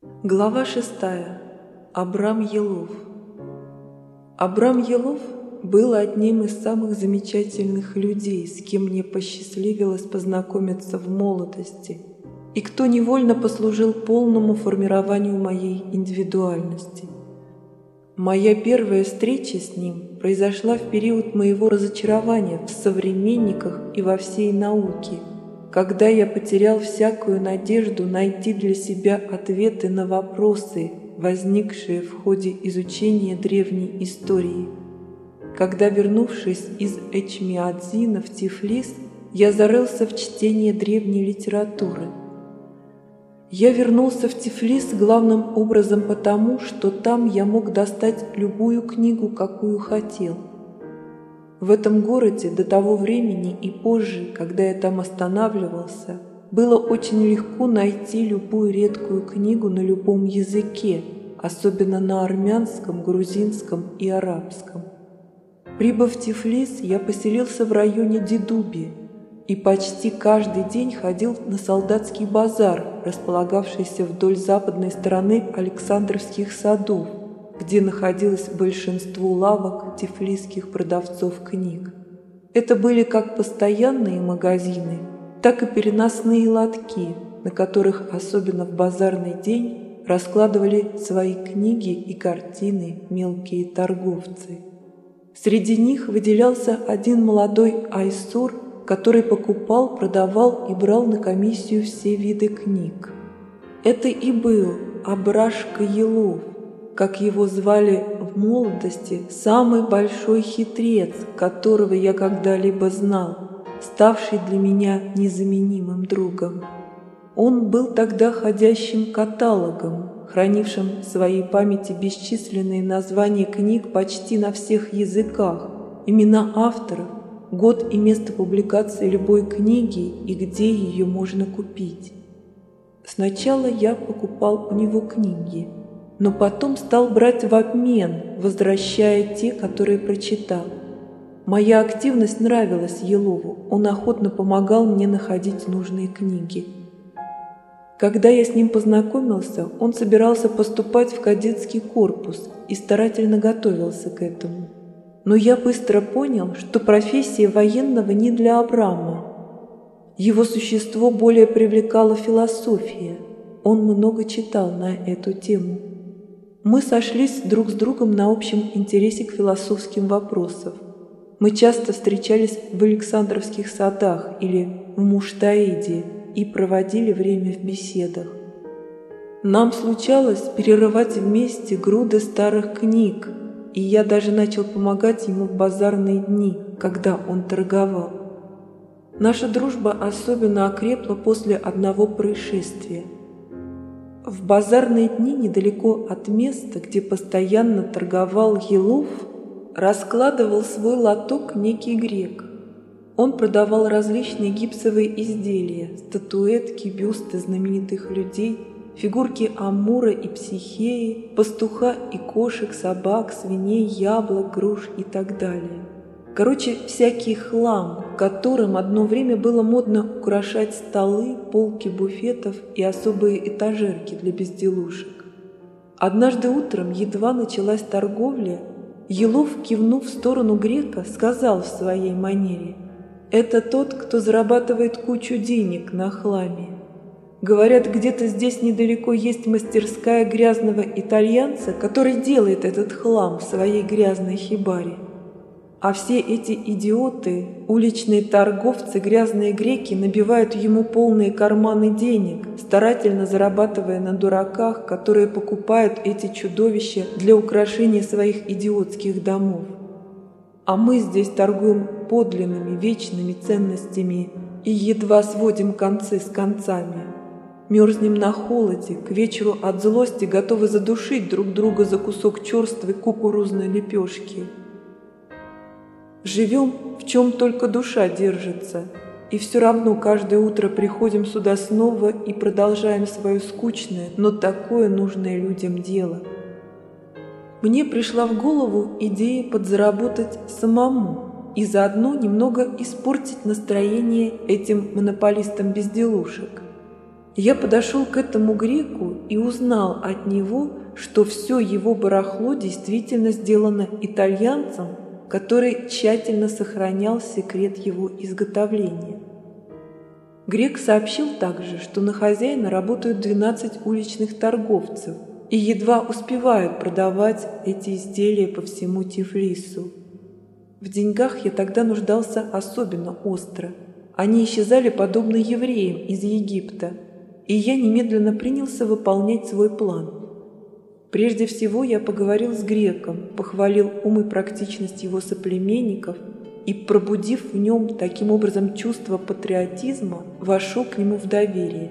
Глава 6. Абрам Елов. Абрам Елов был одним из самых замечательных людей, с кем мне посчастливилось познакомиться в молодости, и кто невольно послужил полному формированию моей индивидуальности. Моя первая встреча с ним произошла в период моего разочарования в современниках и во всей науке, когда я потерял всякую надежду найти для себя ответы на вопросы, возникшие в ходе изучения древней истории. Когда, вернувшись из Эчмиадзина в Тифлис, я зарылся в чтение древней литературы. Я вернулся в Тифлис главным образом потому, что там я мог достать любую книгу, какую хотел. В этом городе до того времени и позже, когда я там останавливался, было очень легко найти любую редкую книгу на любом языке, особенно на армянском, грузинском и арабском. Прибыв в Тифлис, я поселился в районе Дедуби и почти каждый день ходил на солдатский базар, располагавшийся вдоль западной стороны Александровских садов, где находилось большинство лавок тифлисских продавцов книг. Это были как постоянные магазины, так и переносные лотки, на которых, особенно в базарный день, раскладывали свои книги и картины мелкие торговцы. Среди них выделялся один молодой айсур, который покупал, продавал и брал на комиссию все виды книг. Это и был Абрашка Елов, как его звали в молодости, самый большой хитрец, которого я когда-либо знал, ставший для меня незаменимым другом. Он был тогда ходящим каталогом, хранившим в своей памяти бесчисленные названия книг почти на всех языках, имена авторов, год и место публикации любой книги и где ее можно купить. Сначала я покупал у него книги, но потом стал брать в обмен, возвращая те, которые прочитал. Моя активность нравилась Елову, он охотно помогал мне находить нужные книги. Когда я с ним познакомился, он собирался поступать в кадетский корпус и старательно готовился к этому. Но я быстро понял, что профессия военного не для Абрама. Его существо более привлекала философия, он много читал на эту тему. Мы сошлись друг с другом на общем интересе к философским вопросам. Мы часто встречались в Александровских садах или в Муштаиде и проводили время в беседах. Нам случалось перерывать вместе груды старых книг, и я даже начал помогать ему в базарные дни, когда он торговал. Наша дружба особенно окрепла после одного происшествия. В базарные дни недалеко от места, где постоянно торговал Елов, раскладывал свой лоток некий грек. Он продавал различные гипсовые изделия, статуэтки, бюсты знаменитых людей, фигурки Амура и Психеи, пастуха и кошек, собак, свиней, яблок, груш и так далее. Короче, всякий хлам, которым одно время было модно украшать столы, полки буфетов и особые этажерки для безделушек. Однажды утром, едва началась торговля, Елов, кивнув в сторону грека, сказал в своей манере: «Это тот, кто зарабатывает кучу денег на хламе. Говорят, где-то здесь недалеко есть мастерская грязного итальянца, который делает этот хлам в своей грязной хибаре. А все эти идиоты, уличные торговцы, грязные греки набивают ему полные карманы денег, старательно зарабатывая на дураках, которые покупают эти чудовища для украшения своих идиотских домов. А мы здесь торгуем подлинными вечными ценностями и едва сводим концы с концами. Мерзнем на холоде, к вечеру от злости готовы задушить друг друга за кусок черствой кукурузной лепешки. Живем, в чем только душа держится, и все равно каждое утро приходим сюда снова и продолжаем свое скучное, но такое нужное людям дело. Мне пришла в голову идея подзаработать самому и заодно немного испортить настроение этим монополистам безделушек. Я подошел к этому греку и узнал от него, что все его барахло действительно сделано итальянцем, который тщательно сохранял секрет его изготовления. Грек сообщил также, что на хозяина работают 12 уличных торговцев и едва успевают продавать эти изделия по всему Тифлису. В деньгах я тогда нуждался особенно остро. Они исчезали подобно евреям из Египта, и я немедленно принялся выполнять свой план. Прежде всего я поговорил с греком, похвалил ум и практичность его соплеменников и, пробудив в нем таким образом чувство патриотизма, вошел к нему в доверие.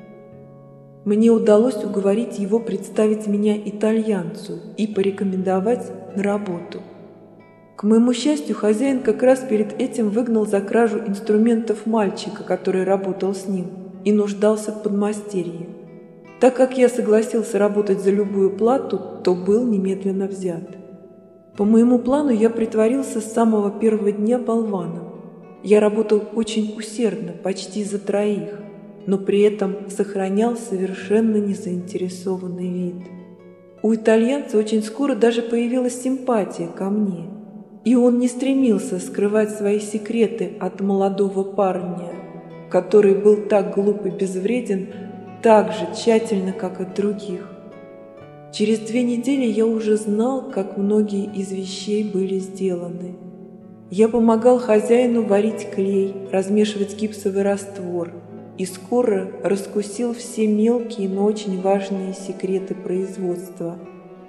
Мне удалось уговорить его представить меня итальянцу и порекомендовать на работу. К моему счастью, хозяин как раз перед этим выгнал за кражу инструментов мальчика, который работал с ним, и нуждался в подмастерье. Так как я согласился работать за любую плату, то был немедленно взят. По моему плану я притворился с самого первого дня болваном. Я работал очень усердно, почти за троих, но при этом сохранял совершенно незаинтересованный вид. У итальянца очень скоро даже появилась симпатия ко мне, и он не стремился скрывать свои секреты от молодого парня, который был так глуп и безвреден, так же тщательно, как и других. Через 2 недели я уже знал, как многие из вещей были сделаны. Я помогал хозяину варить клей, размешивать гипсовый раствор и скоро раскусил все мелкие, но очень важные секреты производства.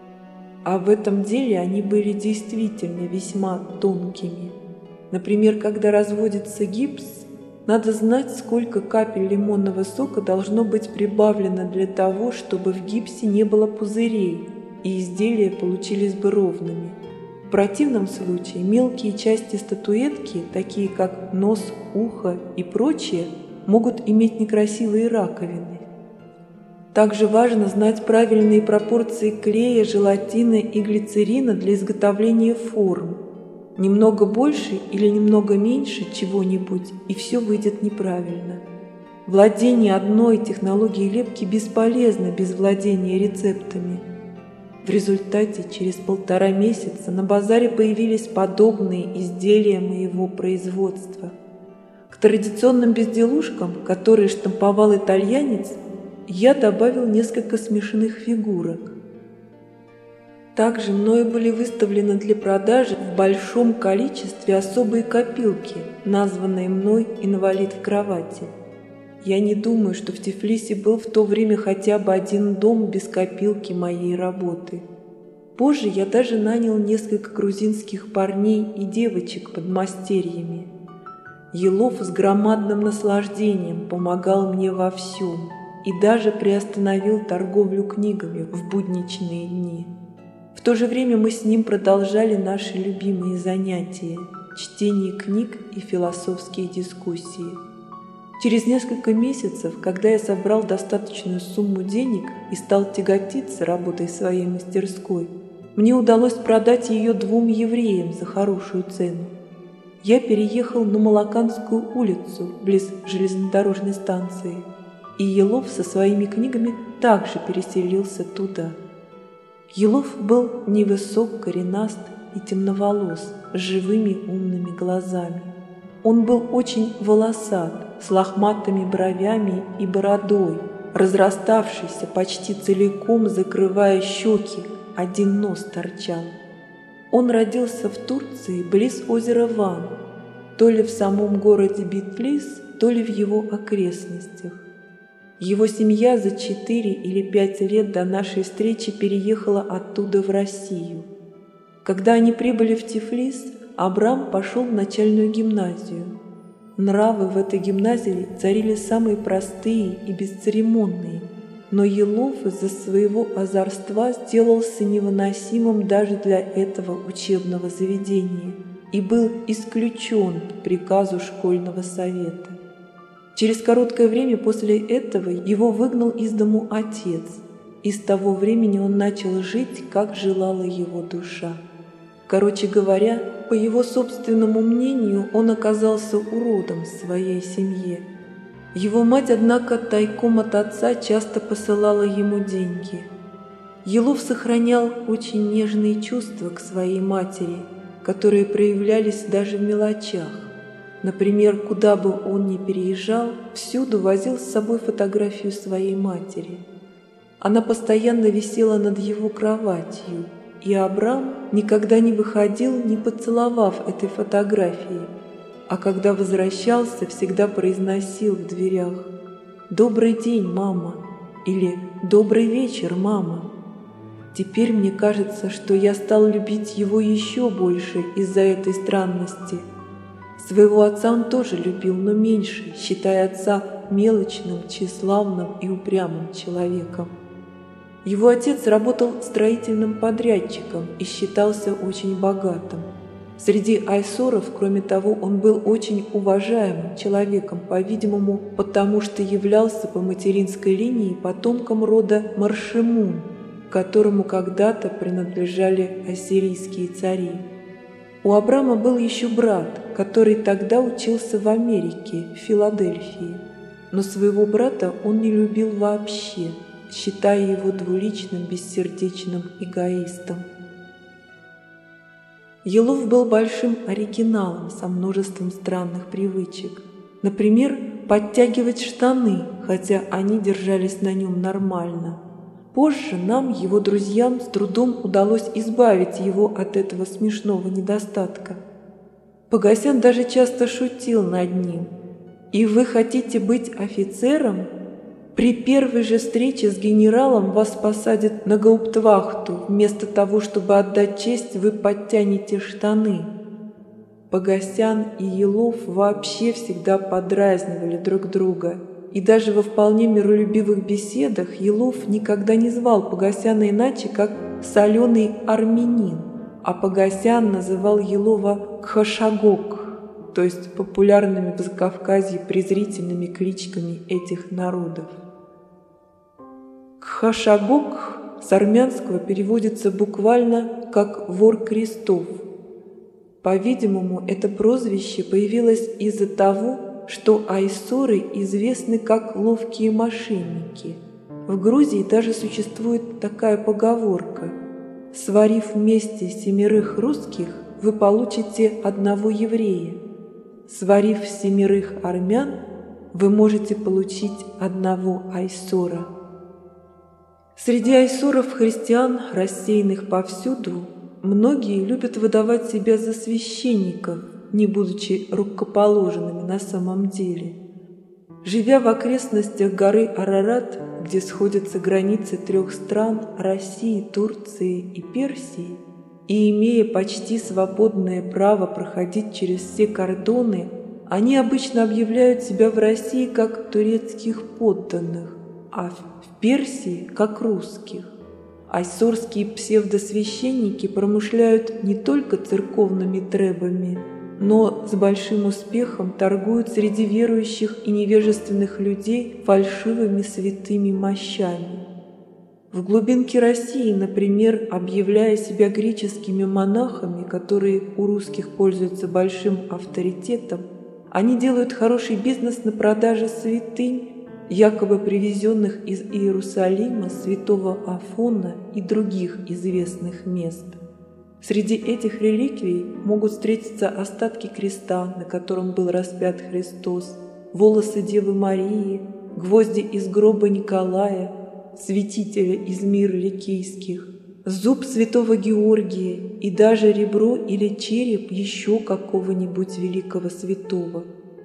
А в этом деле они были действительно весьма тонкими. Например, когда разводится гипс, надо знать, сколько капель лимонного сока должно быть прибавлено для того, чтобы в гипсе не было пузырей, и изделия получились бы ровными. В противном случае мелкие части статуэтки, такие как нос, ухо и прочее, могут иметь некрасивые раковины. Также важно знать правильные пропорции клея, желатина и глицерина для изготовления форм. Немного больше или немного меньше чего-нибудь, и все выйдет неправильно. Владение одной технологией лепки бесполезно без владения рецептами. В результате через 1,5 месяца на базаре появились подобные изделия моего производства. К традиционным безделушкам, которые штамповал итальянец, я добавил несколько смешанных фигурок. Также мною были выставлены для продажи в большом количестве особые копилки, названные мной «Инвалид в кровати». Я не думаю, что в Тифлисе был в то время хотя бы один дом без копилки моей работы. Позже я даже нанял несколько грузинских парней и девочек подмастерьями. Елов с громадным наслаждением помогал мне во всем и даже приостановил торговлю книгами в будничные дни. В то же время мы с ним продолжали наши любимые занятия – чтение книг и философские дискуссии. Через несколько месяцев, когда я собрал достаточную сумму денег и стал тяготиться работой в своей мастерской, мне удалось продать ее 2 евреям за хорошую цену. Я переехал на Молоканскую улицу, близ железнодорожной станции, и Елов со своими книгами также переселился туда. Елов был невысок, коренаст и темноволос, с живыми умными глазами. Он был очень волосат, с лохматыми бровями и бородой, разраставшийся почти целиком, закрывая щеки, один нос торчал. Он родился в Турции, близ озера Ван, то ли в самом городе Битфлис, то ли в его окрестностях. Его семья за 4 или 5 лет до нашей встречи переехала оттуда в Россию. Когда они прибыли в Тифлис, Абрам пошел в начальную гимназию. Нравы в этой гимназии царили самые простые и бесцеремонные, но Елов из-за своего озорства сделался невыносимым даже для этого учебного заведения и был исключен по приказу школьного совета. Через короткое время после этого его выгнал из дому отец, и с того времени он начал жить, как желала его душа. Короче говоря, по его собственному мнению, он оказался уродом в своей семье. Его мать, однако, тайком от отца часто посылала ему деньги. Елов сохранял очень нежные чувства к своей матери, которые проявлялись даже в мелочах. Например, куда бы он ни переезжал, всюду возил с собой фотографию своей матери. Она постоянно висела над его кроватью, и Абрам никогда не выходил, не поцеловав этой фотографии, а когда возвращался, всегда произносил в дверях: «Добрый день, мама!» или «Добрый вечер, мама!». Теперь мне кажется, что я стал любить его еще больше из-за этой странности. Своего отца он тоже любил, но меньше, считая отца мелочным, тщеславным и упрямым человеком. Его отец работал строительным подрядчиком и считался очень богатым. Среди айсоров, кроме того, он был очень уважаемым человеком, по-видимому, потому что являлся по материнской линии потомком рода Маршемун, которому когда-то принадлежали ассирийские цари. У Абрама был еще брат, который тогда учился в Америке, в Филадельфии, но своего брата он не любил вообще, считая его двуличным, бессердечным эгоистом. Елов был большим оригиналом со множеством странных привычек. Например, подтягивать штаны, хотя они держались на нем нормально. Позже нам, его друзьям, с трудом удалось избавить его от этого смешного недостатка. Погосян даже часто шутил над ним: «И вы хотите быть офицером? При первой же встрече с генералом вас посадят на гауптвахту. Вместо того, чтобы отдать честь, вы подтянете штаны». Погосян и Елов вообще всегда подразнивали друг друга. И даже во вполне миролюбивых беседах Елов никогда не звал Погосяна иначе, как «соленый армянин», а Погосян называл Елова «кхашагок», то есть популярными в Закавказье презрительными кличками этих народов. Кхашагок с армянского переводится буквально как «вор крестов». По-видимому, это прозвище появилось из-за того, что айсоры известны как ловкие мошенники. В Грузии даже существует такая поговорка: «Сварив вместе 7 русских, вы получите 1 еврея. Сварив 7 армян, вы можете получить 1 айсора». Среди айсоров-христиан, рассеянных повсюду, многие любят выдавать себя за священников, не будучи рукоположенными на самом деле. Живя в окрестностях горы Арарат, где сходятся границы 3 стран – России, Турции и Персии, и имея почти свободное право проходить через все кордоны, они обычно объявляют себя в России как турецких подданных, а в Персии – как русских. Айсорские псевдосвященники промышляют не только церковными требами, но с большим успехом торгуют среди верующих и невежественных людей фальшивыми святыми мощами. В глубинке России, например, объявляя себя греческими монахами, которые у русских пользуются большим авторитетом, они делают хороший бизнес на продаже святынь, якобы привезенных из Иерусалима, святого Афона и других известных мест. Среди этих реликвий могут встретиться остатки креста, на котором был распят Христос, волосы Девы Марии, гвозди из гроба Николая, святителя из мира ликийских, зуб святого Георгия и даже ребро или череп еще какого-нибудь великого святого.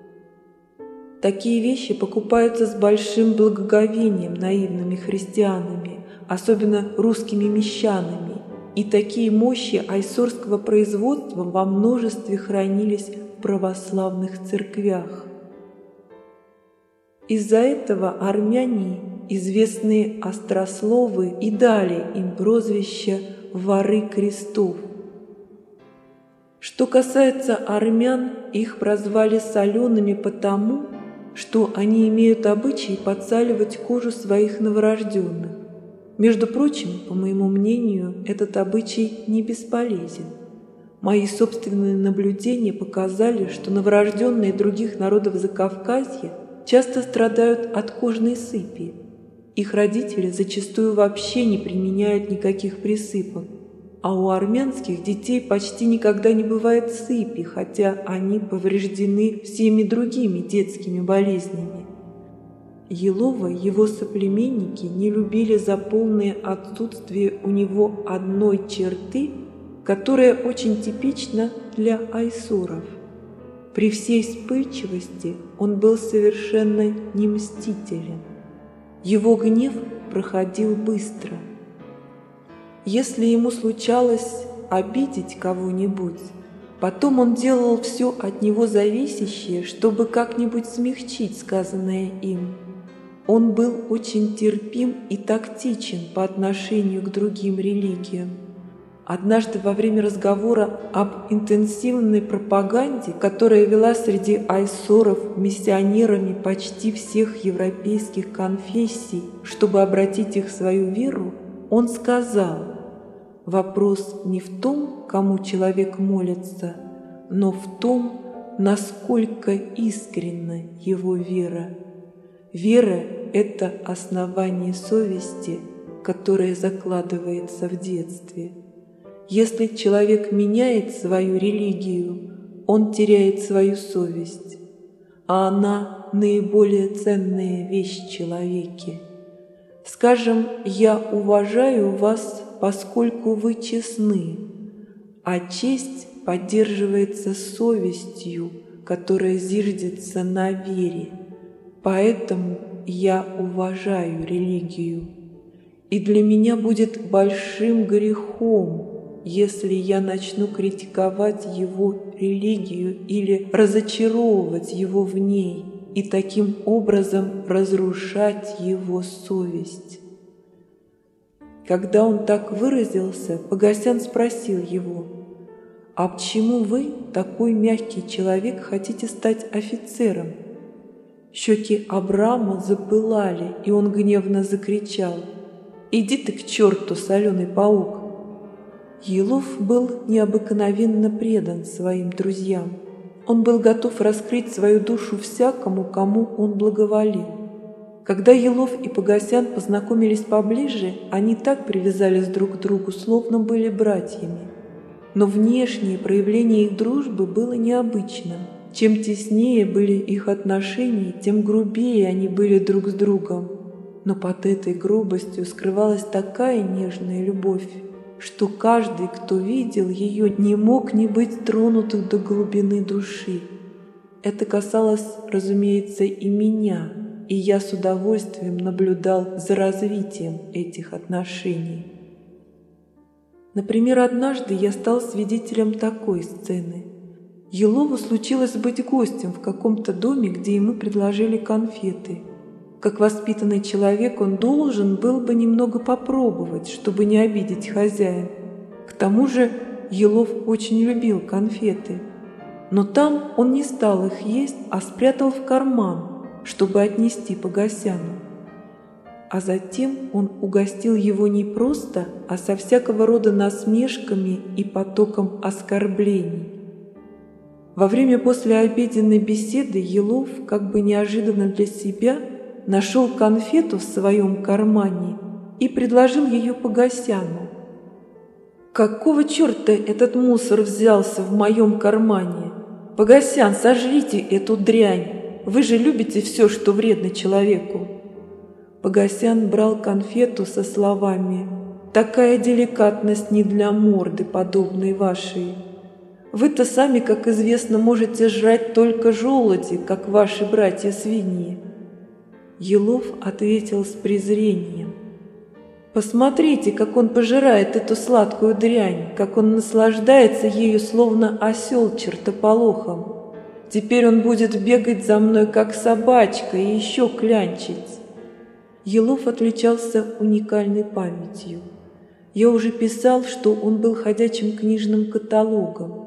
Такие вещи покупаются с большим благоговением наивными христианами, особенно русскими мещанами, и такие мощи айсорского производства во множестве хранились в православных церквях. Из-за этого армяне, известные острословы, и дали им прозвище «воры крестов». Что касается армян, их прозвали солеными потому, что они имеют обычай подсаливать кожу своих новорожденных. Между прочим, по моему мнению, этот обычай не бесполезен. Мои собственные наблюдения показали, что новорожденные других народов Закавказья часто страдают от кожной сыпи. Их родители зачастую вообще не применяют никаких присыпок, а у армянских детей почти никогда не бывает сыпи, хотя они повреждены всеми другими детскими болезнями. Елова и его соплеменники не любили за полное отсутствие у него одной черты, которая очень типична для айсуров. При всей вспыльчивости он был совершенно не мстителен. Его гнев проходил быстро. Если ему случалось обидеть кого-нибудь, потом он делал все от него зависящее, чтобы как-нибудь смягчить сказанное им. Он был очень терпим и тактичен по отношению к другим религиям. Однажды во время разговора об интенсивной пропаганде, которая вела среди айсоров миссионерами почти всех европейских конфессий, чтобы обратить их в свою веру, он сказал: «Вопрос не в том, кому человек молится, но в том, насколько искренна его вера. Вера – это основание совести, которое закладывается в детстве. Если человек меняет свою религию, он теряет свою совесть, а она – наиболее ценная вещь в человеке. Скажем, я уважаю вас, поскольку вы честны, а честь поддерживается совестью, которая зиждется на вере. Поэтому я уважаю религию. И для меня будет большим грехом, если я начну критиковать его религию или разочаровывать его в ней и таким образом разрушать его совесть». Когда он так выразился, Погосян спросил его: «А почему вы, такой мягкий человек, хотите стать офицером?» Щеки Абрама запылали, и он гневно закричал: «Иди ты к черту, соленый паук!» Елов был необыкновенно предан своим друзьям. Он был готов раскрыть свою душу всякому, кому он благоволил. Когда Елов и Погосян познакомились поближе, они так привязались друг к другу, словно были братьями. Но внешнее проявление их дружбы было необычным. Чем теснее были их отношения, тем грубее они были друг с другом. Но под этой грубостью скрывалась такая нежная любовь, что каждый, кто видел ее, не мог не быть тронутым до глубины души. Это касалось, разумеется, и меня, и я с удовольствием наблюдал за развитием этих отношений. Например, однажды я стал свидетелем такой сцены. Елову случилось быть гостем в каком-то доме, где ему предложили конфеты. Как воспитанный человек он должен был бы немного попробовать, чтобы не обидеть хозяина. К тому же Елов очень любил конфеты. Но там он не стал их есть, а спрятал в карман, чтобы отнести Погосяну. А затем он угостил его не просто, а со всякого рода насмешками и потоком оскорблений. Во время послеобеденной беседы Елов, как бы неожиданно для себя, нашел конфету в своем кармане и предложил ее Погосяну. «Какого черта этот мусор взялся в моем кармане? Погосян, сожрите эту дрянь! Вы же любите все, что вредно человеку!» Погосян брал конфету со словами: «Такая деликатность не для морды, подобной вашей. Вы-то сами, как известно, можете жрать только желуди, как ваши братья-свиньи». Елов ответил с презрением: «Посмотрите, как он пожирает эту сладкую дрянь, как он наслаждается ею, словно осел чертополохом. Теперь он будет бегать за мной, как собачка, и еще клянчить». Елов отличался уникальной памятью. Я уже писал, что он был ходячим книжным каталогом.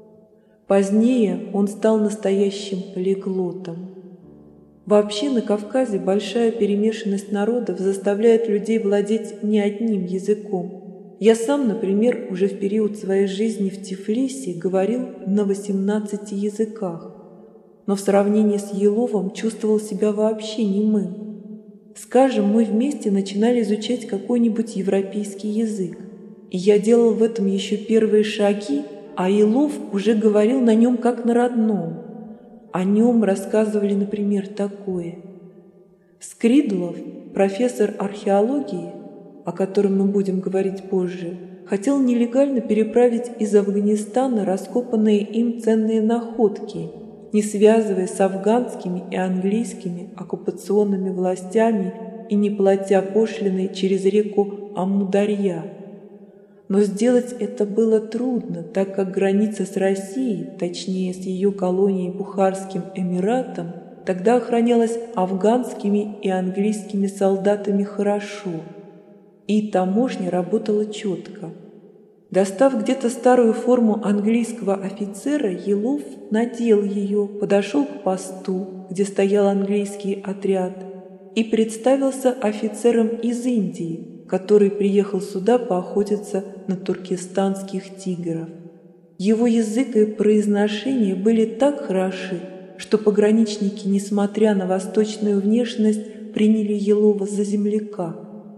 Позднее он стал настоящим полиглотом. Вообще на Кавказе большая перемешанность народов заставляет людей владеть не одним языком. Я сам, например, уже в период своей жизни в Тифлисе говорил на 18 языках. но в сравнении с Еловым чувствовал себя вообще немым. Скажем, мы вместе начинали изучать какой-нибудь европейский язык, и я делал в этом еще первые шаги, а Елов уже говорил на нем как на родном. О нем рассказывали, например, такое. Скридлов, профессор археологии, о котором мы будем говорить позже, хотел нелегально переправить из Афганистана раскопанные им ценные находки, не связываясь с афганскими и английскими оккупационными властями и не платя пошлины через реку Амударья. Но сделать это было трудно, так как граница с Россией, точнее с ее колонией Бухарским Эмиратом, тогда охранялась афганскими и английскими солдатами хорошо, и таможня работала четко. Достав где-то старую форму английского офицера, Елов надел ее, подошел к посту, где стоял английский отряд, и представился офицером из Индии, который приехал сюда поохотиться на туркестанских тигров. Его язык и произношение были так хороши, что пограничники, несмотря на восточную внешность, приняли Елова за земляка.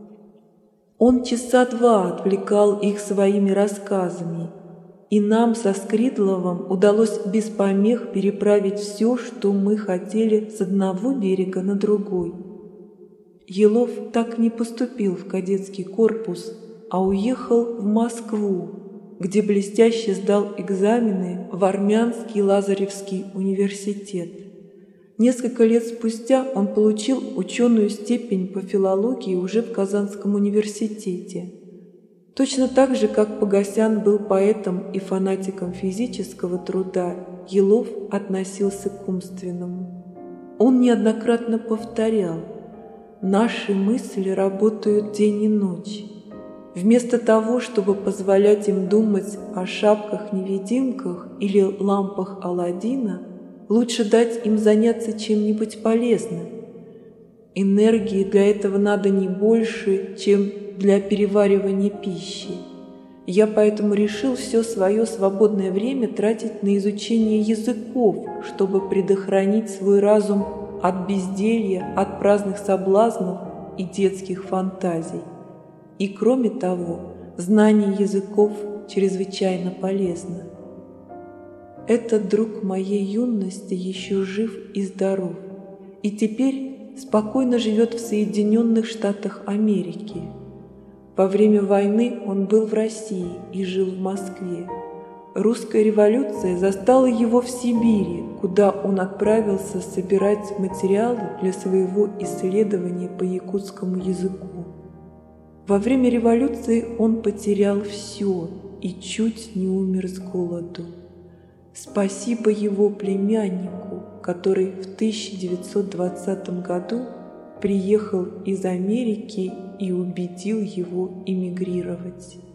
Он часа два отвлекал их своими рассказами, и нам со Скридловым удалось без помех переправить все, что мы хотели, с одного берега на другой. Елов так не поступил в кадетский корпус, а уехал в Москву, где блестяще сдал экзамены в Армянский Лазаревский университет. Несколько лет спустя он получил ученую степень по филологии уже в Казанском университете. Точно так же, как Погосян был поэтом и фанатиком физического труда, Елов относился к умственному. Он неоднократно повторял: «Наши мысли работают день и ночь». Вместо того, чтобы позволять им думать о шапках-невидимках или лампах Аладдина, лучше дать им заняться чем-нибудь полезным. Энергии для этого надо не больше, чем для переваривания пищи. Я поэтому решил все свое свободное время тратить на изучение языков, чтобы предохранить свой разум от безделья, от праздных соблазнов и детских фантазий. И кроме того, знание языков чрезвычайно полезно. Этот друг моей юности еще жив и здоров, и теперь спокойно живет в Соединенных Штатах Америки. Во время войны он был в России и жил в Москве. Русская революция застала его в Сибири, куда он отправился собирать материалы для своего исследования по якутскому языку. Во время революции он потерял все и чуть не умер с голоду. Спасибо его племяннику, который в 1920 году приехал из Америки и убедил его эмигрировать.